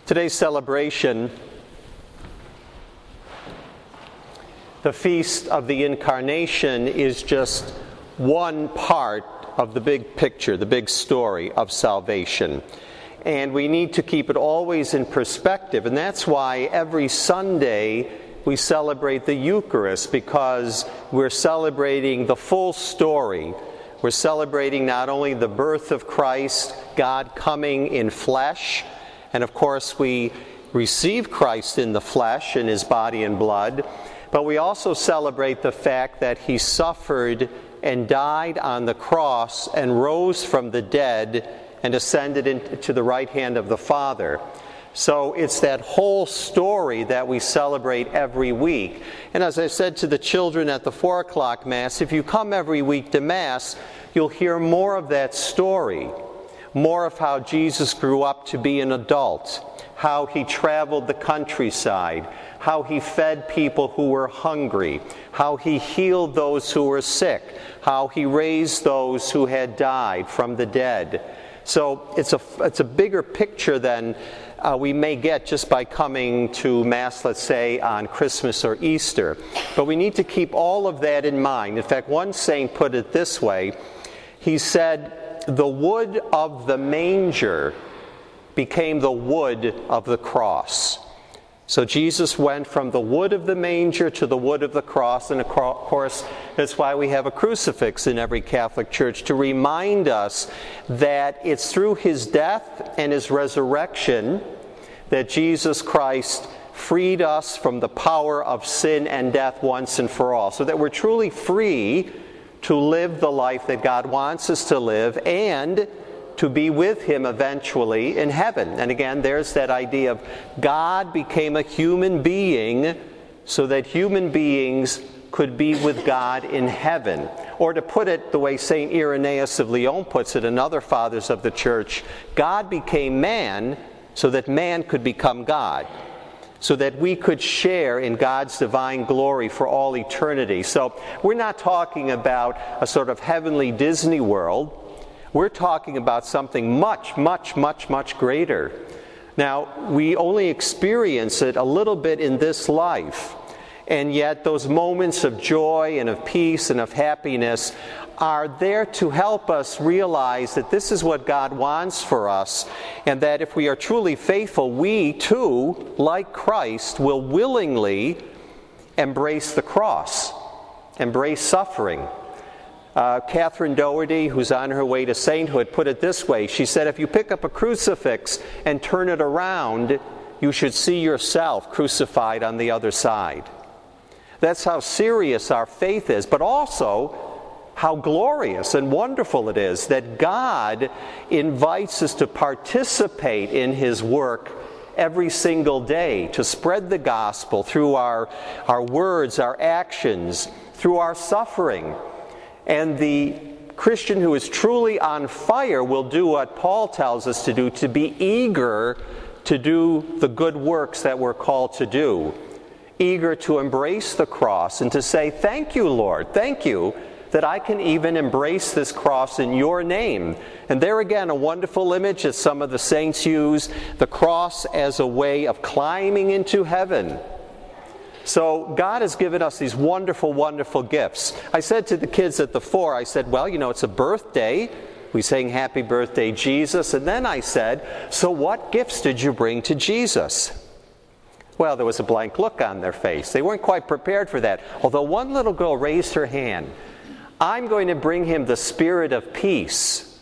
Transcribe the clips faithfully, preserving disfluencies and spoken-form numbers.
Today's celebration, the Feast of the Incarnation, is just one part of the big picture, the big story of salvation. And we need to keep it always in perspective. And that's why every Sunday we celebrate the Eucharist, because we're celebrating the full story. We're celebrating not only the birth of Christ, God coming in flesh, and of course we receive Christ in the flesh, in His body and blood, but we also celebrate the fact that He suffered and died on the cross and rose from the dead and ascended into the right hand of the Father. So it's that whole story that we celebrate every week. And as I said to the children at the four o'clock Mass, if you come every week to Mass, you'll hear more of that story. More of how Jesus grew up to be an adult, how He traveled the countryside, how He fed people who were hungry, how He healed those who were sick, how He raised those who had died from the dead. So it's a, it's a bigger picture than uh, we may get just by coming to Mass, let's say, on Christmas or Easter. But we need to keep all of that in mind. In fact, one saint put it this way. He said, "The wood of the manger became the wood of the cross." So Jesus went from the wood of the manger to the wood of the cross, and of course that's why we have a crucifix in every Catholic church, to remind us that it's through His death and His resurrection that Jesus Christ freed us from the power of sin and death once and for all, so that we're truly free to live the life that God wants us to live and to be with Him eventually in heaven. And again, there's that idea of God became a human being so that human beings could be with God in heaven. Or to put it the way Saint Irenaeus of Lyon puts it, and other fathers of the Church, God became man so that man could become God, so that we could share in God's divine glory for all eternity. So we're not talking about a sort of heavenly Disney world. We're talking about something much, much, much, much greater. Now, we only experience it a little bit in this life, and yet those moments of joy and of peace and of happiness are there to help us realize that this is what God wants for us, and that if we are truly faithful, we too, like Christ, will willingly embrace the cross, embrace suffering. Uh, Catherine Doherty, who's on her way to sainthood, put it this way. She said, if you pick up a crucifix and turn it around, you should see yourself crucified on the other side. That's how serious our faith is, but also how glorious and wonderful it is that God invites us to participate in His work every single day, to spread the gospel through our, our words, our actions, through our suffering. And the Christian who is truly on fire will do what Paul tells us to do, to be eager to do the good works that we're called to do. Eager to embrace the cross and to say, thank you, Lord, thank you that I can even embrace this cross in your name. And there again, a wonderful image that some of the saints use, the cross as a way of climbing into heaven. So God has given us these wonderful, wonderful gifts. I said to the kids at the four, I said, well, you know, it's a birthday. We sang Happy Birthday, Jesus. And then I said, so what gifts did you bring to Jesus? Well, there was a blank look on their face. They weren't quite prepared for that. Although one little girl raised her hand. I'm going to bring him the spirit of peace.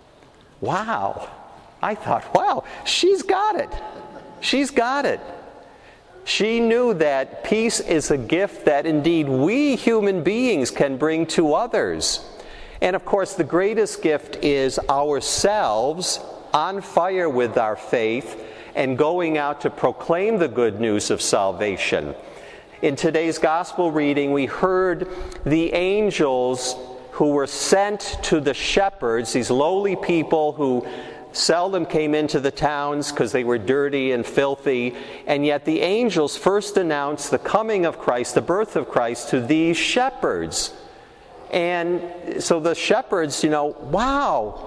Wow. I thought, wow, she's got it. She's got it. She knew that peace is a gift that indeed we human beings can bring to others. And of course, the greatest gift is ourselves on fire with our faith and going out to proclaim the good news of salvation. In today's gospel reading, we heard the angels who were sent to the shepherds, these lowly people who seldom came into the towns because they were dirty and filthy, and yet the angels first announced the coming of Christ, the birth of Christ, to these shepherds. And so the shepherds, you know, wow,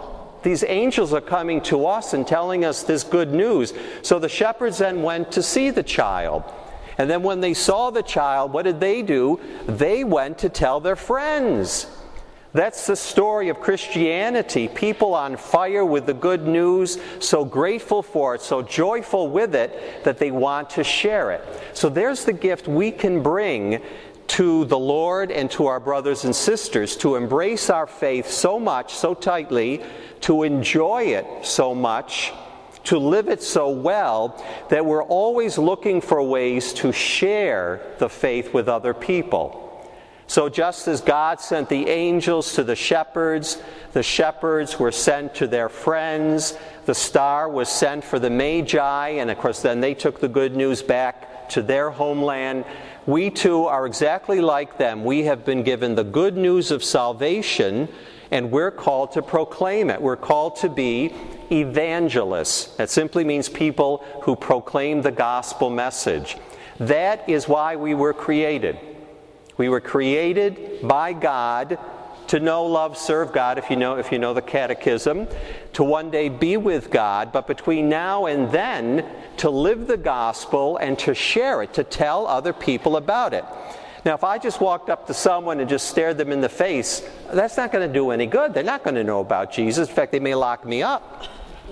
These angels are coming to us and telling us this good news. So the shepherds then went to see the child. And then when they saw the child, what did they do? They went to tell their friends. That's the story of Christianity. People on fire with the good news, so grateful for it, so joyful with it, that they want to share it. So there's the gift we can bring to the Lord and to our brothers and sisters, to embrace our faith so much, so tightly, to enjoy it so much, to live it so well, that we're always looking for ways to share the faith with other people. So just as God sent the angels to the shepherds, the shepherds were sent to their friends, the star was sent for the Magi, and of course then they took the good news back to their homeland. We too are exactly like them. We have been given the good news of salvation, and we're called to proclaim it. We're called to be evangelists. That simply means people who proclaim the gospel message. That is why we were created. We were created by God to know, love, serve God, if you know if you know the catechism, to one day be with God, but between now and then, to live the gospel and to share it, to tell other people about it. Now, if I just walked up to someone and just stared them in the face, that's not going to do any good. They're not going to know about Jesus. In fact, they may lock me up.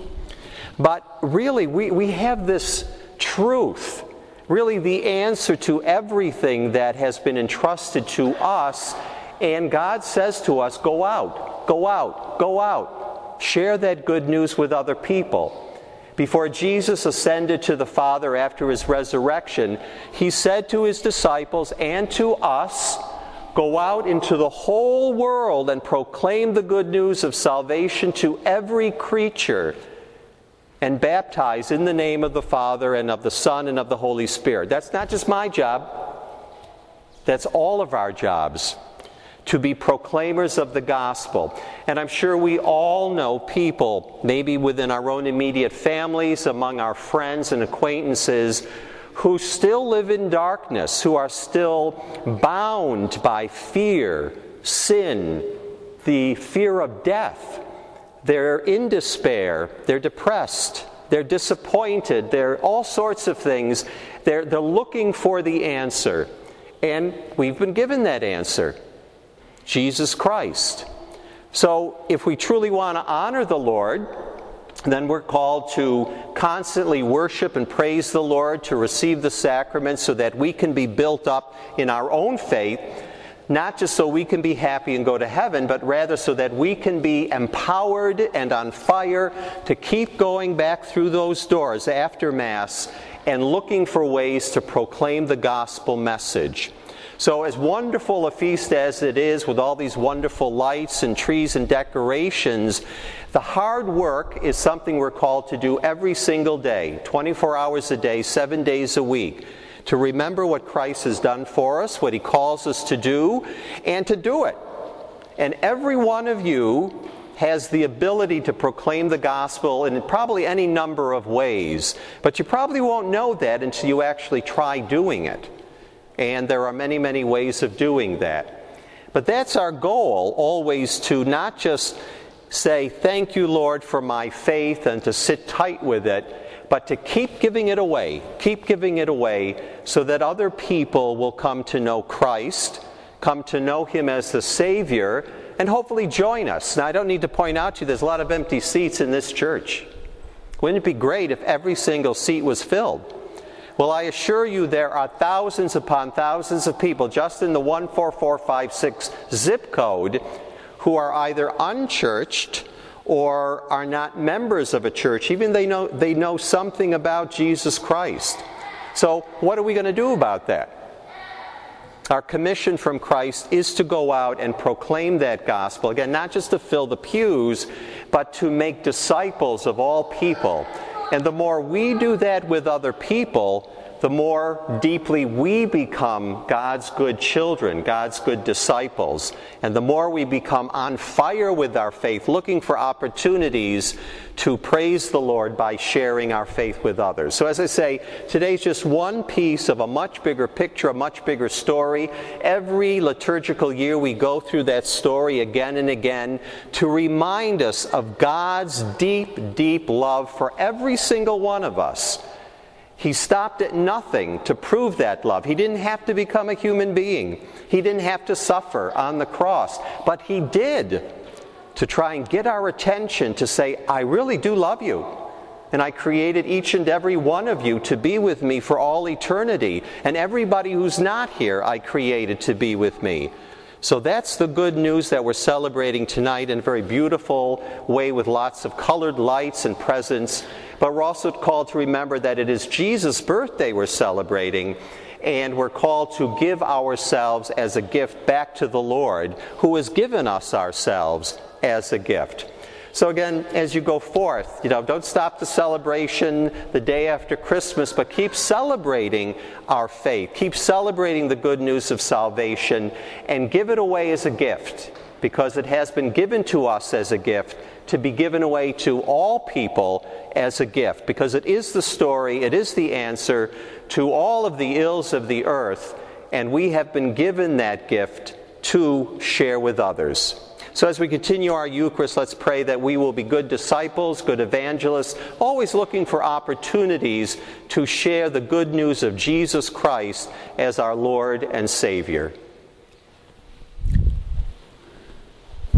But really, we, we have this truth, really the answer to everything that has been entrusted to us. And God says to us, go out, go out, go out. Share that good news with other people. Before Jesus ascended to the Father after his resurrection, he said to his disciples and to us, go out into the whole world and proclaim the good news of salvation to every creature, and baptize in the name of the Father and of the Son and of the Holy Spirit. That's not just my job. That's all of our jobs, to be proclaimers of the gospel. And I'm sure we all know people, maybe within our own immediate families, among our friends and acquaintances, who still live in darkness, who are still bound by fear, sin, the fear of death. They're in despair, they're depressed, they're disappointed, they're all sorts of things. They're, they're looking for the answer. And we've been given that answer, Jesus Christ. So if we truly want to honor the Lord, then we're called to constantly worship and praise the Lord, to receive the sacraments so that we can be built up in our own faith, not just so we can be happy and go to heaven, but rather so that we can be empowered and on fire to keep going back through those doors after Mass and looking for ways to proclaim the gospel message. So as wonderful a feast as it is, with all these wonderful lights and trees and decorations, the hard work is something we're called to do every single day, twenty-four hours a day, seven days a week, to remember what Christ has done for us, what he calls us to do, and to do it. And every one of you has the ability to proclaim the gospel in probably any number of ways, but you probably won't know that until you actually try doing it. And there are many, many ways of doing that. But that's our goal, always, to not just say, thank you, Lord, for my faith, and to sit tight with it, but to keep giving it away, keep giving it away, so that other people will come to know Christ, come to know him as the Savior, and hopefully join us. Now, I don't need to point out to you, there's a lot of empty seats in this church. Wouldn't it be great if every single seat was filled? Well, I assure you there are thousands upon thousands of people just in the one four four five six zip code who are either unchurched or are not members of a church. Even they know they know something about Jesus Christ. So what are we going to do about that? Our commission from Christ is to go out and proclaim that gospel. Again, not just to fill the pews, but to make disciples of all people. And the more we do that with other people, the more deeply we become God's good children, God's good disciples, and the more we become on fire with our faith, looking for opportunities to praise the Lord by sharing our faith with others. So as I say, today's just one piece of a much bigger picture, a much bigger story. Every liturgical year we go through that story again and again to remind us of God's deep, deep love for every single one of us. He stopped at nothing to prove that love. He didn't have to become a human being. He didn't have to suffer on the cross. But he did, to try and get our attention to say, I really do love you. And I created each and every one of you to be with me for all eternity. And everybody who's not here, I created to be with me. So that's the good news that we're celebrating tonight in a very beautiful way with lots of colored lights and presents. But we're also called to remember that it is Jesus' birthday we're celebrating, and we're called to give ourselves as a gift back to the Lord, who has given us ourselves as a gift. So again, as you go forth, you know, don't stop the celebration the day after Christmas, but keep celebrating our faith. Keep celebrating the good news of salvation and give it away as a gift, because it has been given to us as a gift to be given away to all people as a gift, because it is the story, it is the answer to all of the ills of the earth, and we have been given that gift to share with others. So as we continue our Eucharist, let's pray that we will be good disciples, good evangelists, always looking for opportunities to share the good news of Jesus Christ as our Lord and Savior.